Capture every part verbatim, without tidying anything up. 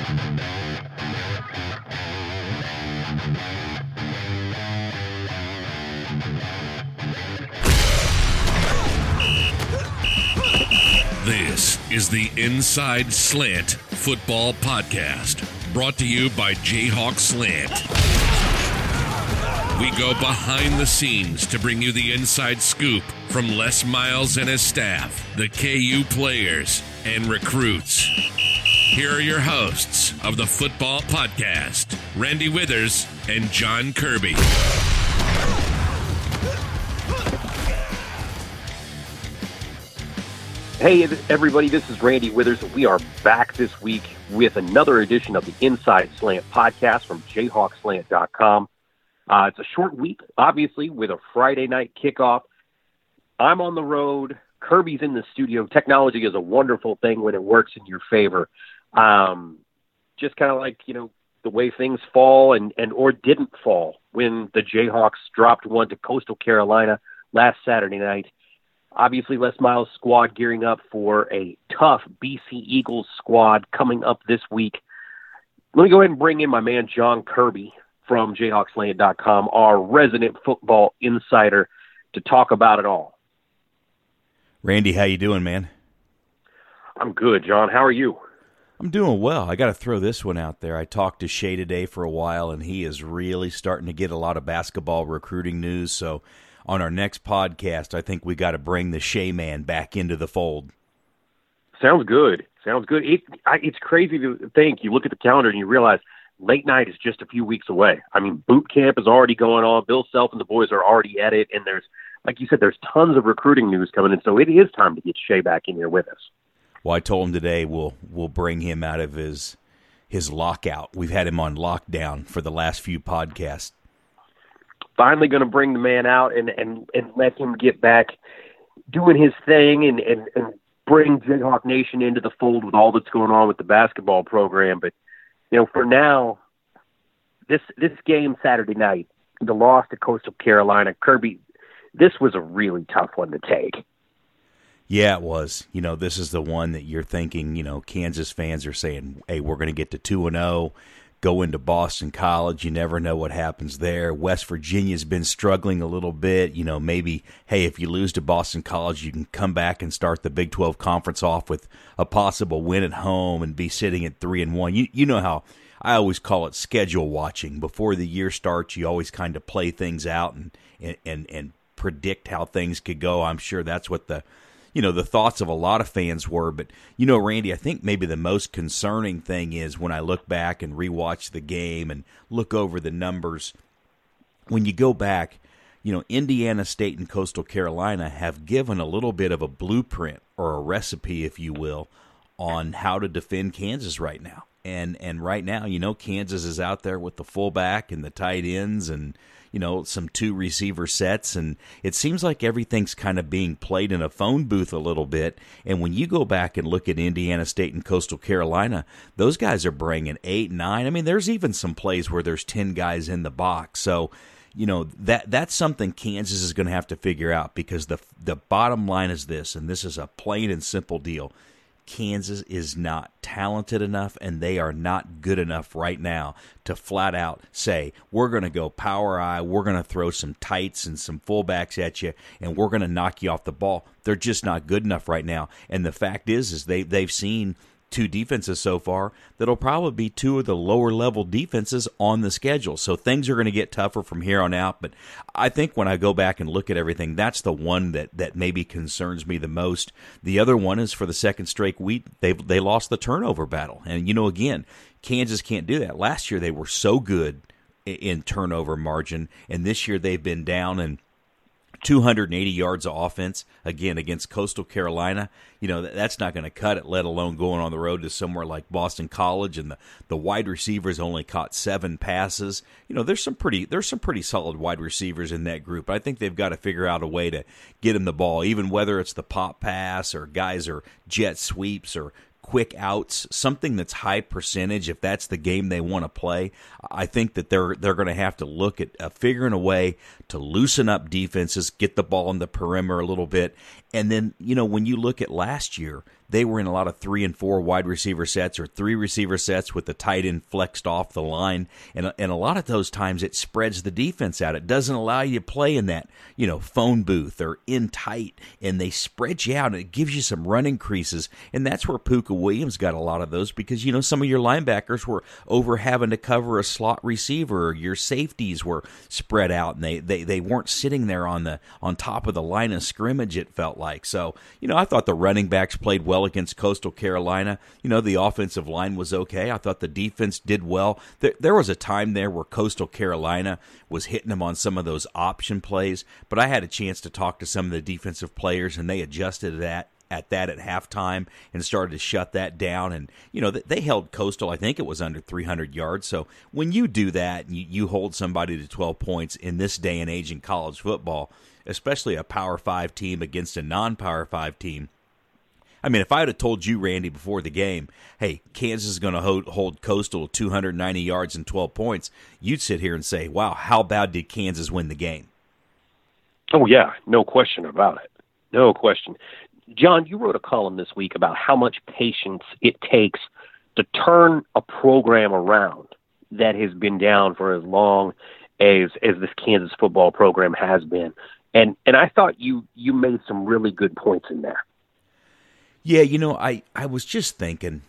This is the Inside Slant Football Podcast, brought to you by Jayhawk Slant. We go behind the scenes to bring you the inside scoop from Les Miles and his staff, the K U players, and recruits. Here are your hosts of the Football Podcast, Randy Withers and John Kirby. Hey everybody, this is Randy Withers. We are back this week with another edition of the Inside Slant podcast from Jayhawk Slant dot com. Uh, it's a short week, obviously, with a Friday night kickoff. I'm on the road. Kirby's in the studio. Technology is a wonderful thing when it works in your favor. Um, just kind of like, you know, the way things fall and, and or didn't fall when the Jayhawks dropped one to Coastal Carolina last Saturday night. Obviously, Les Miles' squad gearing up for a tough B C Eagles squad coming up this week. Let me go ahead and bring in my man John Kirby from Jayhawk Slant dot com, our resident football insider, to talk about it all. Randy, how you doing, man? I'm good, John. How are you? I'm doing well. I got to throw this one out there. I talked to Shea today for a while, and he is really starting to get a lot of basketball recruiting news, so on our next podcast, I think we got to bring the Shea man back into the fold. Sounds good. Sounds good. It, I, it's crazy to think. You look at the calendar and you realize late night is just a few weeks away. I mean, boot camp is already going on. Bill Self and the boys are already at it. And there's, like you said, there's tons of recruiting news coming in. So it is time to get Shea back in here with us. Well, I told him today we'll we'll bring him out of his his lockout. We've had him on lockdown for the last few podcasts. Finally going to bring the man out and, and, and let him get back doing his thing and, and, and bring Jayhawk Nation into the fold with all that's going on with the basketball program. But, you know, for now, this this game Saturday night, the loss to Coastal Carolina, Kirby, this was a really tough one to take. Yeah, it was. You know, this is the one that you're thinking, you know, Kansas fans are saying, hey, we're going to get to two and oh. Go into Boston College, you never know what happens there. West Virginia's been struggling a little bit. You know, maybe, hey, if you lose to Boston College, you can come back and start the Big twelve Conference off with a possible win at home and be sitting at three and one. You you know how I always call it schedule watching. Before the year starts, you always kind of play things out and and and, and predict how things could go. I'm sure that's what the you know, the thoughts of a lot of fans were. But, you know, Randy, I think maybe the most concerning thing is when I look back and rewatch the game and look over the numbers, when you go back, you know, Indiana State and Coastal Carolina have given a little bit of a blueprint or a recipe, if you will, on how to defend Kansas right now. And and right now, you know, Kansas is out there with the fullback and the tight ends and, you know, some two receiver sets, and it seems like everything's kind of being played in a phone booth a little bit. And when you go back and look at Indiana State and Coastal Carolina, those guys are bringing eight, nine. I mean, there's even some plays where there's ten guys in the box. So, you know, that that's something Kansas is going to have to figure out, because the the bottom line is this, and this is a plain and simple deal. Kansas is not talented enough, and they are not good enough right now to flat out say, we're going to go power eye, we're going to throw some tights and some fullbacks at you, and we're going to knock you off the ball. They're just not good enough right now. And the fact is, is they, they've seen two defenses so far that'll probably be two of the lower-level defenses on the schedule. So things are going to get tougher from here on out. But I think when I go back and look at everything, that's the one that, that maybe concerns me the most. The other one is for the second straight week, they they lost the turnover battle. And, you know, again, Kansas can't do that. Last year they were so good in turnover margin, and this year they've been down in two hundred eighty yards of offense, again, against Coastal Carolina. You know, that's not going to cut it, let alone going on the road to somewhere like Boston College, and the, the wide receivers only caught seven passes. You know, there's some pretty there's some pretty solid wide receivers in that group. I think they've got to figure out a way to get them the ball, even whether it's the pop pass or guys or jet sweeps or quick outs, something that's high percentage. If that's the game they want to play, I think that they're they're going to have to look at uh, figuring a way to loosen up defenses, get the ball in the perimeter a little bit, And then, you know, when you look at last year, they were in a lot of three and four wide receiver sets or three receiver sets with the tight end flexed off the line. And, and a lot of those times it spreads the defense out. It doesn't allow you to play in that, you know, phone booth or in tight, and they spread you out, and it gives you some running creases. And that's where Puka Williams got a lot of those because, you know, some of your linebackers were over having to cover a slot receiver. Or your safeties were spread out, and they, they, they weren't sitting there on the on top of the line of scrimmage, it felt like. So, you know, I thought the running backs played well against Coastal Carolina. You know, the offensive line was okay. I thought the defense did well. There, there was a time there where Coastal Carolina was hitting them on some of those option plays, but I had a chance to talk to some of the defensive players, and they adjusted that at that at halftime and started to shut that down. And, you know, they held Coastal, I think it was under three hundred yards. So when you do that, you, you hold somebody to twelve points in this day and age in college football, especially a Power Five team against a non-Power Five team. I mean, if I had have told you, Randy, before the game, hey, Kansas is going to hold, hold Coastal to two hundred ninety yards and twelve points, you'd sit here and say, wow, how bad did Kansas win the game? Oh, yeah, no question about it. No question. John, you wrote a column this week about how much patience it takes to turn a program around that has been down for as long as as this Kansas football program has been. And and I thought you you made some really good points in there. Yeah, you know, I, I was just thinking,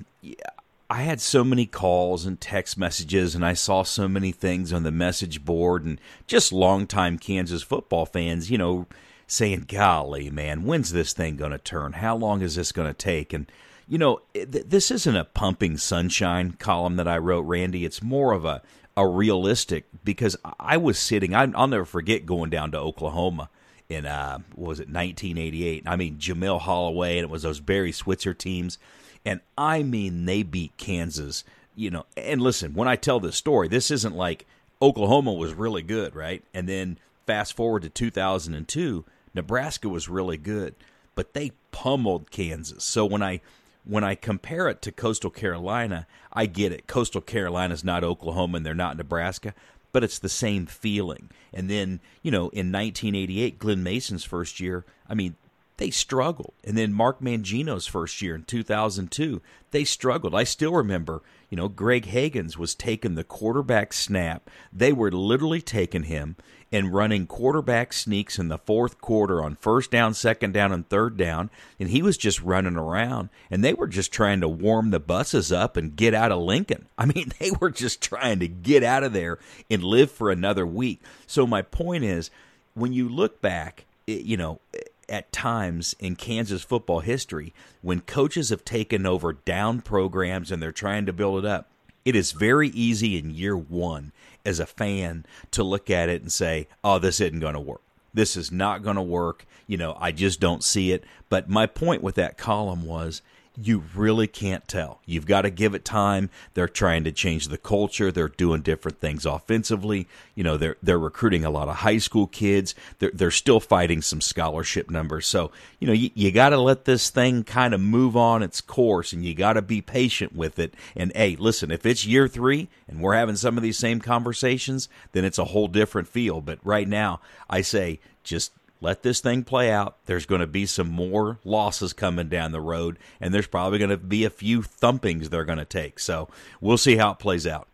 I had so many calls and text messages, and I saw so many things on the message board, and just longtime Kansas football fans, you know, saying, golly, man, when's this thing going to turn? How long is this going to take? And, you know, th- this isn't a pumping sunshine column that I wrote, Randy. It's more of a, a realistic, because I was sitting, I, I'll never forget going down to Oklahoma in, uh, what was it, nineteen eighty-eight. I mean, Jamel Holloway, and it was those Barry Switzer teams. And, I mean, they beat Kansas, you know. And, listen, when I tell this story, this isn't like Oklahoma was really good, right? And then fast forward to two thousand two, Nebraska was really good, but they pummeled Kansas. So when I when I compare it to Coastal Carolina, I get it. Coastal Carolina's not Oklahoma and they're not Nebraska, but it's the same feeling. And then, you know, in nineteen eighty-eight, Glenn Mason's first year, I mean, they struggled. And then Mark Mangino's first year in two thousand two, they struggled. I still remember, you know, Greg Hagans was taking the quarterback snap. They were literally taking him and running quarterback sneaks in the fourth quarter on first down, second down, and third down, and he was just running around, and they were just trying to warm the buses up and get out of Lincoln. I mean, they were just trying to get out of there and live for another week. So my point is, when you look back, you know, at times in Kansas football history, when coaches have taken over down programs and they're trying to build it up, it is very easy in year one as a fan to look at it and say, oh, this isn't going to work. This is not going to work. You know, I just don't see it. But my point with that column was, you really can't tell. You've got to give it time. They're trying to change the culture. They're doing different things offensively. You know, they're they're recruiting a lot of high school kids. They're they're still fighting some scholarship numbers. So, you know, you, you got to let this thing kind of move on its course, and you got to be patient with it. And, hey, listen, if it's year three and we're having some of these same conversations, then it's a whole different feel. But right now, I say just let this thing play out. There's going to be some more losses coming down the road, and there's probably going to be a few thumpings they're going to take. So we'll see how it plays out.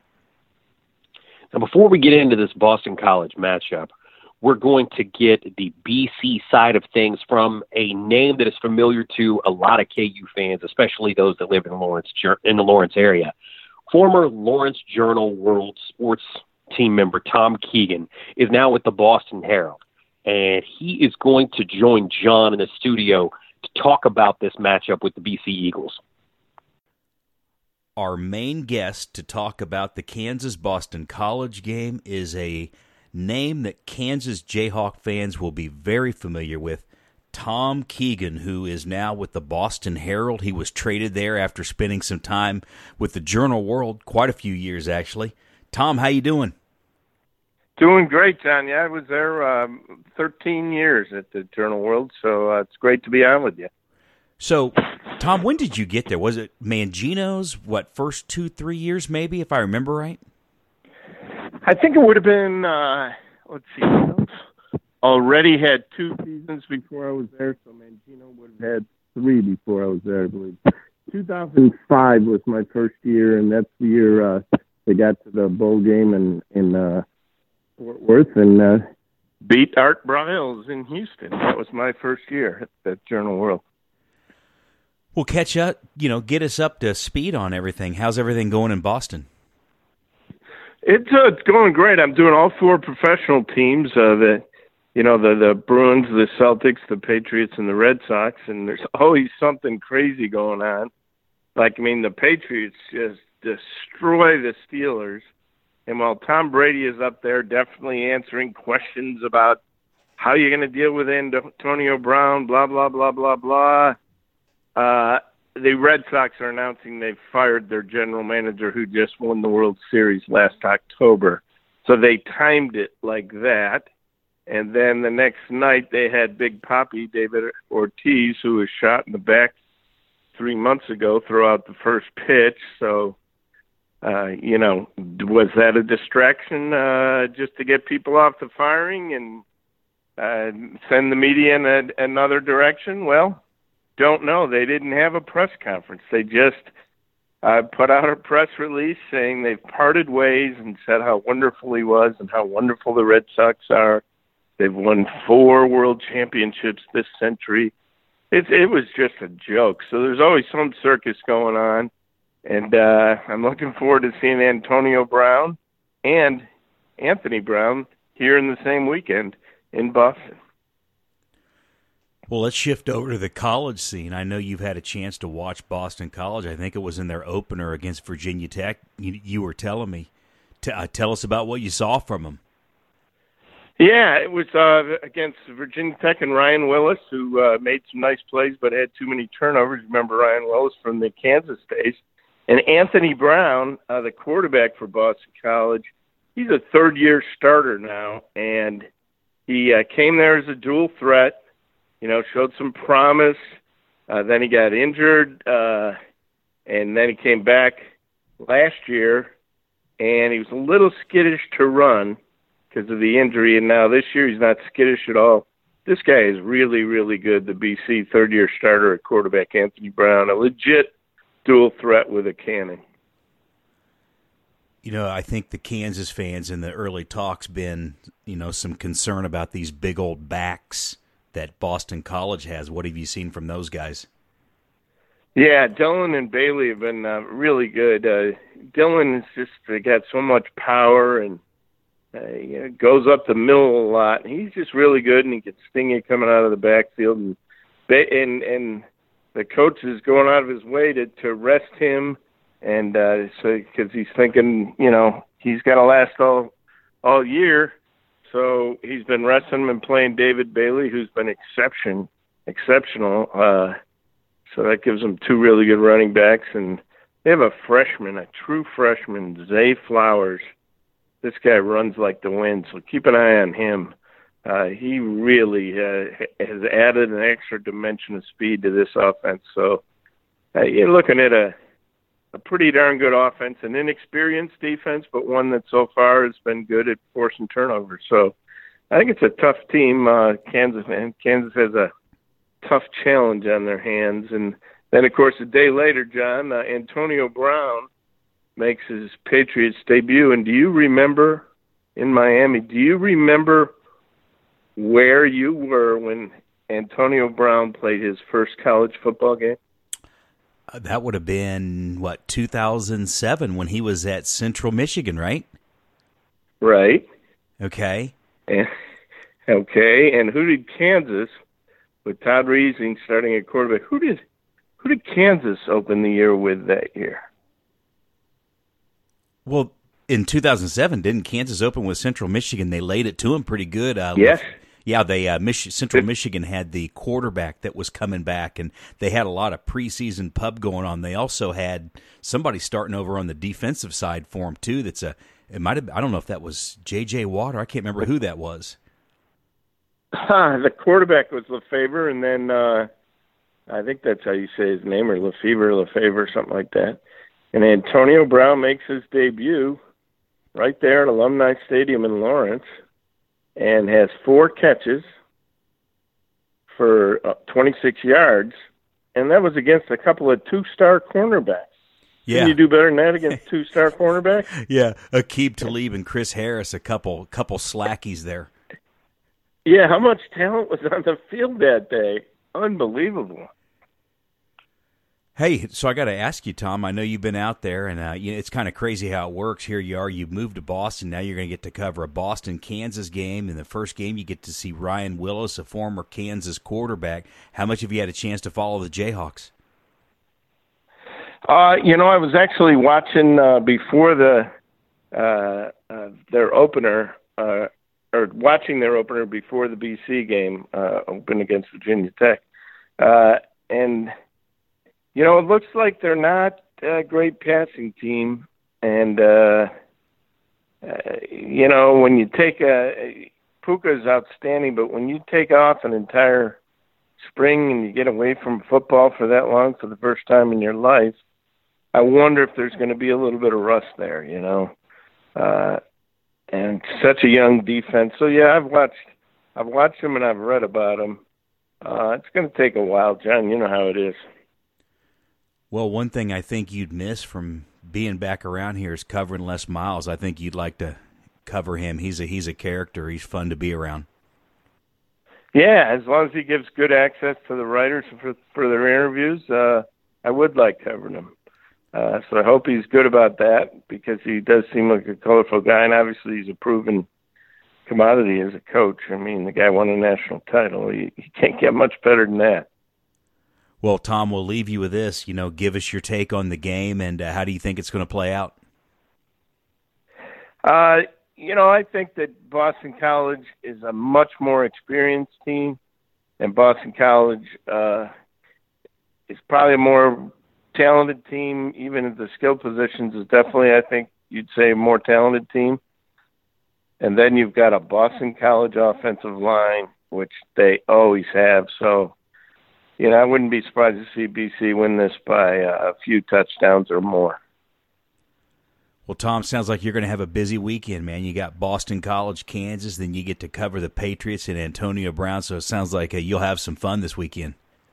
Now, before we get into this Boston College matchup, we're going to get the B C side of things from a name that is familiar to a lot of K U fans, especially those that live in Lawrence in the Lawrence area. Former Lawrence Journal World Sports team member Tom Keegan is now with the Boston Herald. And he is going to join John in the studio to talk about this matchup with the B C Eagles. Our main guest to talk about the Kansas-Boston College game is a name that Kansas Jayhawk fans will be very familiar with, Tom Keegan, who is now with the Boston Herald. He was traded there after spending some time with the Journal World, quite a few years actually. Tom, how you doing? Doing great, John. Yeah, I was there um, thirteen years at the Journal World, so uh, it's great to be on with you. So, Tom, when did you get there? Was it Mangino's, what, first two, three years maybe, if I remember right? I think it would have been, uh, let's see, already had two seasons before I was there, so Mangino would have had three before I was there, I believe. two thousand five was my first year, and that's the year uh, they got to the bowl game in, in uh, Fort Worth and uh, beat Art Briles in Houston. That was my first year at the Journal World. Well, catch up, you know, get us up to speed on everything. How's everything going in Boston? It's uh, it's going great. I'm doing all four professional teams. Uh, the you know the the Bruins, the Celtics, the Patriots, and the Red Sox. And there's always something crazy going on. Like I mean, the Patriots just destroy the Steelers, and while Tom Brady is up there, definitely answering questions about how you're going to deal with Antonio Brown, blah blah blah blah blah. Uh, The Red Sox are announcing they've fired their general manager who just won the World Series last October. So they timed it like that. And then the next night they had Big Papi, David Ortiz, who was shot in the back three months ago, throw out the first pitch. So, uh, you know, was that a distraction uh, just to get people off the firing and uh, send the media in a, another direction? Well, don't know. They didn't have a press conference. They just uh, put out a press release saying they've parted ways and said how wonderful he was and how wonderful the Red Sox are. They've won four world championships this century. It, it was just a joke. So there's always some circus going on. And uh, I'm looking forward to seeing Antonio Brown and Anthony Brown here in the same weekend in Boston. Well, let's shift over to the college scene. I know you've had a chance to watch Boston College. I think it was in their opener against Virginia Tech. You, you were telling me. T- uh, tell us about what you saw from them. Yeah, it was uh, against Virginia Tech and Ryan Willis, who uh, made some nice plays but had too many turnovers. Remember Ryan Willis from the Kansas days. And Anthony Brown, uh, the quarterback for Boston College, he's a third-year starter now, and he uh, came there as a dual threat. You know, showed some promise. Uh, then he got injured, uh, and then he came back last year, and he was a little skittish to run because of the injury. And now this year he's not skittish at all. This guy is really, really good. The B C third-year starter at quarterback, Anthony Brown, a legit dual threat with a cannon. You know, I think the Kansas fans in the early talks been, you know, some concern about these big old backs that Boston College has. What have you seen from those guys? Yeah, Dylan and Bailey have been uh, really good. Uh, Dylan has just uh, got so much power and uh, you know, goes up the middle a lot. He's just really good, and he gets stingy coming out of the backfield. And and, and the coach is going out of his way to, to rest him, and uh, so because he's thinking, you know, he's got to last all all year. So he's been resting him and playing David Bailey, who's been exception, exceptional. Uh, so that gives them two really good running backs. And they have a freshman, a true freshman, Zay Flowers. This guy runs like the wind, so keep an eye on him. Uh, he really uh, has added an extra dimension of speed to this offense. So uh, you're looking at a a pretty darn good offense, an inexperienced defense, but one that so far has been good at forcing turnovers. So I think it's a tough team. Uh, Kansas, man. Kansas has a tough challenge on their hands. And then, of course, a day later, John, uh, Antonio Brown makes his Patriots debut. And do you remember in Miami, do you remember where you were when Antonio Brown played his first college football game? Uh, that would have been, what, two thousand seven when he was at Central Michigan, right? Right. Okay. And, okay, and who did Kansas, with Todd Reesing starting at quarterback, who did who did Kansas open the year with that year? Well, in two thousand seven, didn't Kansas open with Central Michigan? They laid it to him pretty good. Uh, yes. Yeah, they uh, Mich- Central Michigan had the quarterback that was coming back, and they had a lot of preseason pub going on. They also had somebody starting over on the defensive side for them too. That's a it might have I don't know if that was J J Watt or I can't remember who that was. Uh, the quarterback was Lefevre, and then uh, I think that's how you say his name, or Lefevre, Lefevre, something like that. And Antonio Brown makes his debut right there at Alumni Stadium in Lawrence. and has four catches for uh, twenty-six yards, and that was against a couple of two-star cornerbacks. Yeah. Can you do better than that against two-star cornerbacks? Yeah, Aqib Talib and Chris Harris, a couple couple slackies there. Yeah, how much talent was on the field that day? Unbelievable. Hey, so I got to ask you, Tom, I know you've been out there, and uh, you know, it's kind of crazy how it works. Here you are, you've moved to Boston, now you're going to get to cover a Boston-Kansas game. In the first game, you get to see Ryan Willis, a former Kansas quarterback. How much have you had a chance to follow the Jayhawks? Uh, you know, I was actually watching uh, before the uh, uh, their opener, uh, or watching their opener before the B C game, uh, open against Virginia Tech, uh, and you know, it looks like they're not a great passing team, and uh, uh, you know, when you take a Puka is outstanding, but when you take off an entire spring and you get away from football for that long for the first time in your life, I wonder if there's going to be a little bit of rust there, you know, uh, and such a young defense. So yeah, I've watched, I've watched them and I've read about them. Uh, it's going to take a while, John. You know how it is. Well, one thing I think you'd miss from being back around here is covering Les Miles. I think you'd like to cover him. He's a he's a character. He's fun to be around. Yeah, as long as he gives good access to the writers for for their interviews, uh, I would like covering him. Uh, so I hope he's good about that, because he does seem like a colorful guy, and obviously he's a proven commodity as a coach. I mean, the guy won a national title. He, he can't get much better than that. Well, Tom, we'll leave you with this. You know, give us your take on the game, and uh, how do you think it's going to play out? Uh, you know, I think that Boston College is a much more experienced team, and Boston College uh, is probably a more talented team. Even at the skill positions is definitely, I think you'd say, a more talented team. And then you've got a Boston College offensive line, which they always have. So, you know, I wouldn't be surprised to see B C win this by a few touchdowns or more. Well, Tom, sounds like you're going to have a busy weekend, man. You got Boston College, Kansas, then you get to cover the Patriots and Antonio Brown, so it sounds like uh, you'll have some fun this weekend.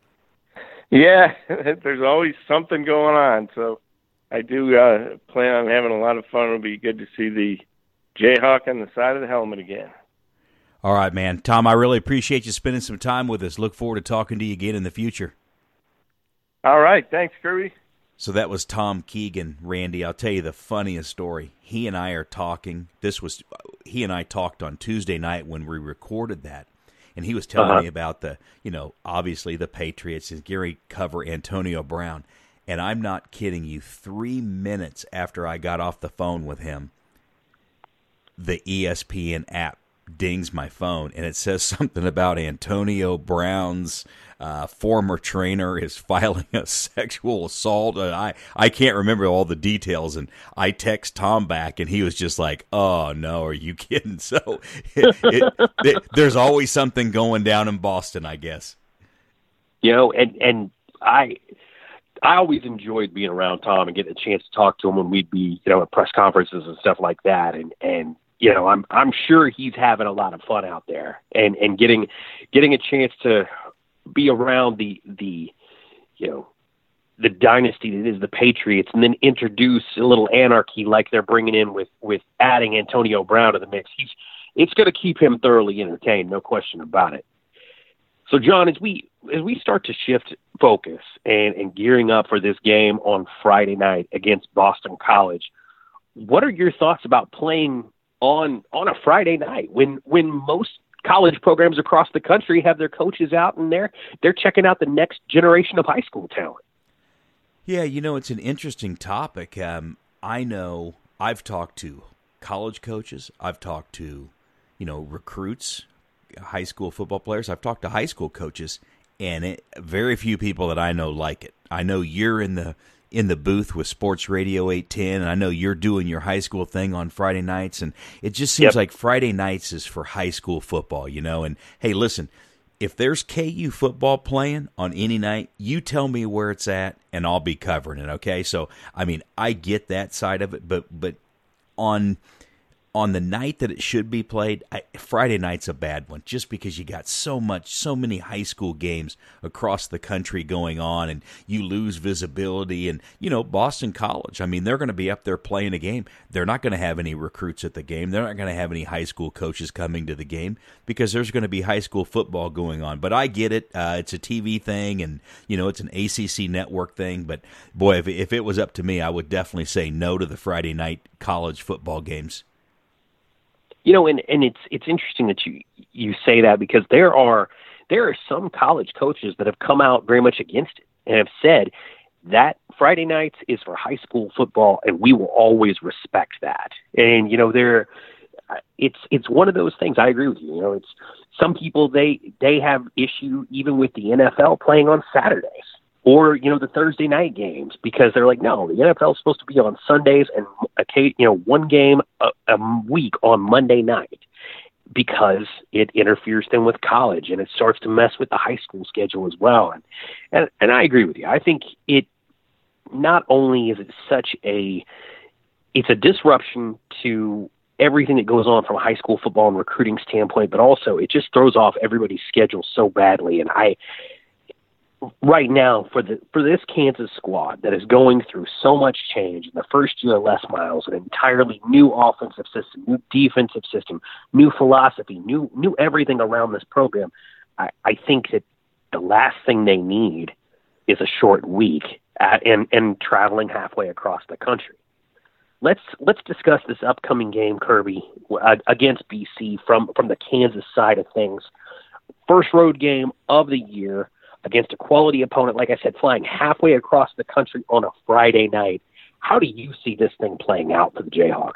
Yeah, there's always something going on, so I do uh, plan on having a lot of fun. It'll be good to see the Jayhawk on the side of the helmet again. All right, man. Tom, I really appreciate you spending some time with us. Look forward to talking to you again in the future. All right. Thanks, Kirby. So that was Tom Keegan. Randy, I'll tell you the funniest story. He and I are talking. This was he and I talked on Tuesday night when we recorded that. And he was telling uh-huh. me about the, you know, obviously the Patriots and Gary cover Antonio Brown. And I'm not kidding you. Three minutes after I got off the phone with him, the E S P N app dings my phone, and it says something about Antonio Brown's uh, former trainer is filing a sexual assault. And I, I can't remember all the details, and I text Tom back, and he was just like, oh, no, are you kidding? So it, it, it, there's always something going down in Boston, I guess. You know, and, and I I always enjoyed being around Tom and getting a chance to talk to him when we'd be, you know, at press conferences and stuff like that. And, and you know, I'm I'm sure he's having a lot of fun out there, and, and getting getting a chance to be around the the you know the dynasty that is the Patriots, and then introduce a little anarchy like they're bringing in with, with adding Antonio Brown to the mix. He's it's going to keep him thoroughly entertained, no question about it. So, John, as we as we start to shift focus and, and gearing up for this game on Friday night against Boston College, what are your thoughts about playing on on a Friday night when when most college programs across the country have their coaches out and they're they're checking out the next generation of high school talent? Yeah, you know, it's an interesting topic. Um, I know I've talked to college coaches. I've talked to, you know, recruits, high school football players. I've talked to high school coaches, and it, very few people that I know like it. I know you're in the in the booth with Sports Radio eight ten, and I know you're doing your high school thing on Friday nights, and it just seems yep. like Friday nights is for high school football, you know. And, hey, listen, if there's K U football playing on any night, you tell me where it's at, and I'll be covering it, okay? So, I mean, I get that side of it, but but on on the night that it should be played, I, Friday night's a bad one just because you got so much, so many high school games across the country going on, and you lose visibility. And, you know, Boston College, I mean, they're going to be up there playing a game. They're not going to have any recruits at the game. They're not going to have any high school coaches coming to the game because there's going to be high school football going on. But I get it. Uh, it's a T V thing, and, you know, it's an A C C network thing. But, boy, if, if it was up to me, I would definitely say no to the Friday night college football games. You know, and, and it's it's interesting that you you say that because there are there are some college coaches that have come out very much against it and have said that Friday nights is for high school football, and we will always respect that. And you know, there it's it's one of those things. I agree with you. You know, it's some people they they have issue even with the N F L playing on Saturdays. Or, you know, the Thursday night games, because they're like, no, the N F L is supposed to be on Sundays and, you know, one game a, a week on Monday night because it interferes then with college and it starts to mess with the high school schedule as well. And, and, and I agree with you. I think it not only is it such a, it's a disruption to everything that goes on from a high school football and recruiting standpoint, but also it just throws off everybody's schedule so badly. And I, right now, for the for this Kansas squad that is going through so much change in the first year of Les Miles, an entirely new offensive system, new defensive system, new philosophy, new new everything around this program, I, I think that the last thing they need is a short week at, and and traveling halfway across the country. Let's let's discuss this upcoming game, Kirby, uh, against B C from from the Kansas side of things. First road game of the year against a quality opponent, like I said, flying halfway across the country on a Friday night. How do you see this thing playing out for the Jayhawks?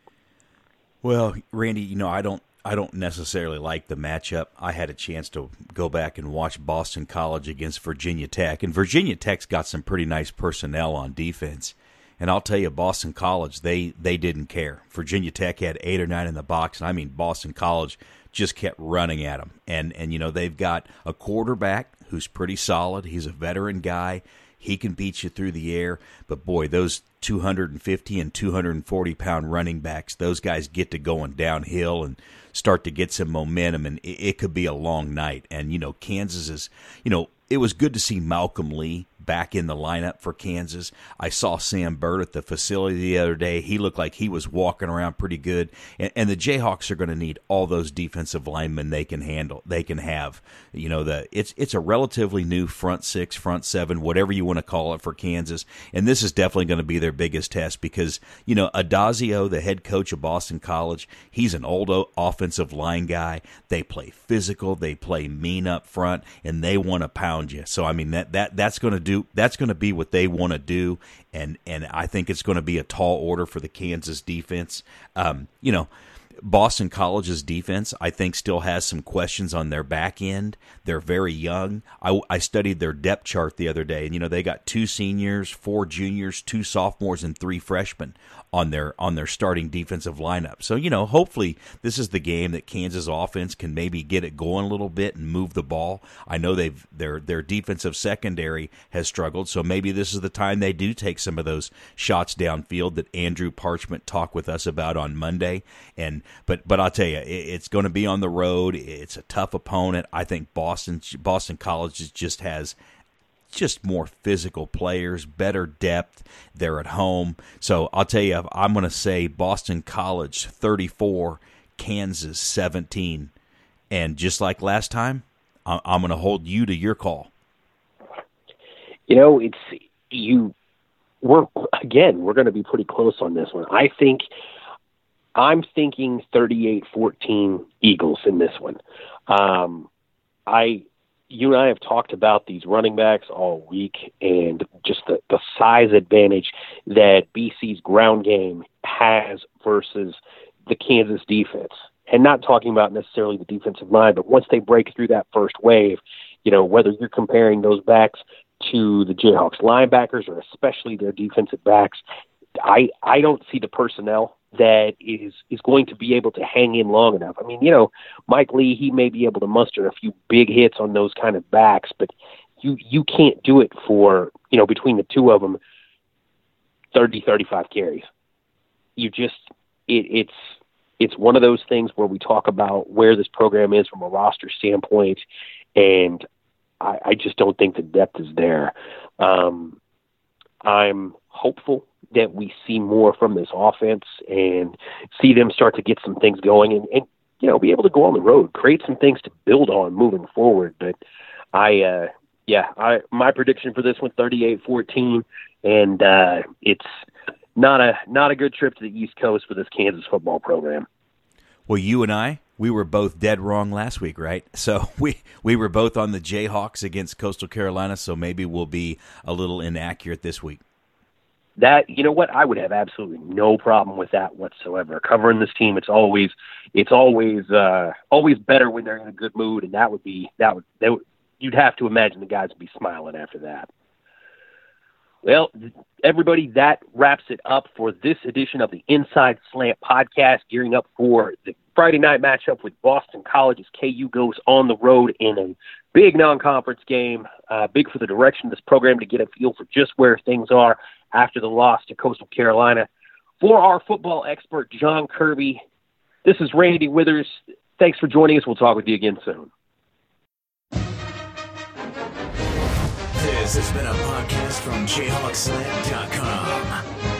Well, Randy, you know, I don't I don't necessarily like the matchup. I had a chance to go back and watch Boston College against Virginia Tech, and Virginia Tech's got some pretty nice personnel on defense. And I'll tell you, Boston College, they, they didn't care. Virginia Tech had eight or nine in the box, and I mean Boston College just kept running at them. And, and you know, they've got a quarterback who's pretty solid. He's a veteran guy. He can beat you through the air. But, boy, those two hundred fifty and two hundred forty pound running backs, those guys get to going downhill and start to get some momentum, and it, it could be a long night. And, you know, Kansas is, you know, it was good to see Malcolm Lee back in the lineup for Kansas. I saw Sam Bird at the facility the other day. He looked like he was walking around pretty good. And, and the Jayhawks are going to need all those defensive linemen they can handle, they can have. You know, the it's it's a relatively new front six, front seven, whatever you want to call it for Kansas. And this is definitely going to be their biggest test because, you know, Adazio, the head coach of Boston College, he's an old offensive line guy. They play physical, they play mean up front, and they want to pound you. So, I mean, that, that that's going to do That's going to be what they want to do, and and I think it's going to be a tall order for the Kansas defense. Um, you know, Boston College's defense, I think, still has some questions on their back end. They're very young. I, I studied their depth chart the other day, and you know they got two seniors, four juniors, two sophomores, and three freshmen on their on their starting defensive lineup. So, you know, hopefully this is the game that Kansas offense can maybe get it going a little bit and move the ball. I know they've their their defensive secondary has struggled, so maybe this is the time they do take some of those shots downfield that Andrew Parchment talked with us about on Monday. And but but I'll tell you, it, it's going to be on the road. It's a tough opponent. I think Boston Boston College just has just more physical players, better depth. They're at home. So I'll tell you, I'm going to say Boston College thirty-four, Kansas seventeen. And just like last time, I'm going to hold you to your call. You know, it's you. We're again, we're going to be pretty close on this one. I think I'm thinking thirty-eight fourteen Eagles in this one. Um, I. You and I have talked about these running backs all week and just the, the size advantage that B C's ground game has versus the Kansas defense. And not talking about necessarily the defensive line, but once they break through that first wave, you know, whether you're comparing those backs to the Jayhawks linebackers or especially their defensive backs, I, I don't see the personnel that is is going to be able to hang in long enough. I mean, you know, Mike Lee, he may be able to muster a few big hits on those kind of backs, but you you can't do it for, you know, between the two of them, thirty, thirty-five carries. You just, it, it's, it's one of those things where we talk about where this program is from a roster standpoint, and I, I just don't think the depth is there. Um, I'm hopeful that we see more from this offense and see them start to get some things going and, and you know, be able to go on the road, create some things to build on moving forward. But I, uh, yeah, I, my prediction for this one, thirty-eight fourteen, and uh, it's not a, not a good trip to the East Coast for this Kansas football program. Well, you and I, we were both dead wrong last week, right? So we, we were both on the Jayhawks against Coastal Carolina, so maybe we'll be a little inaccurate this week. That, you know what, I would have absolutely no problem with that whatsoever. Covering this team, it's always, it's always, uh, always better when they're in a good mood, and that would be, that would, that would, you'd have to imagine the guys would be smiling after that. Well, everybody, that wraps it up for this edition of the Inside Slant podcast, gearing up for the Friday night matchup with Boston College as K U goes on the road in a big non-conference game, uh, big for the direction of this program to get a feel for just where things are after the loss to Coastal Carolina. For our football expert, John Kirby, this is Randy Withers. Thanks for joining us. We'll talk with you again soon. This has been a podcast from Jayhawk Slant dot com.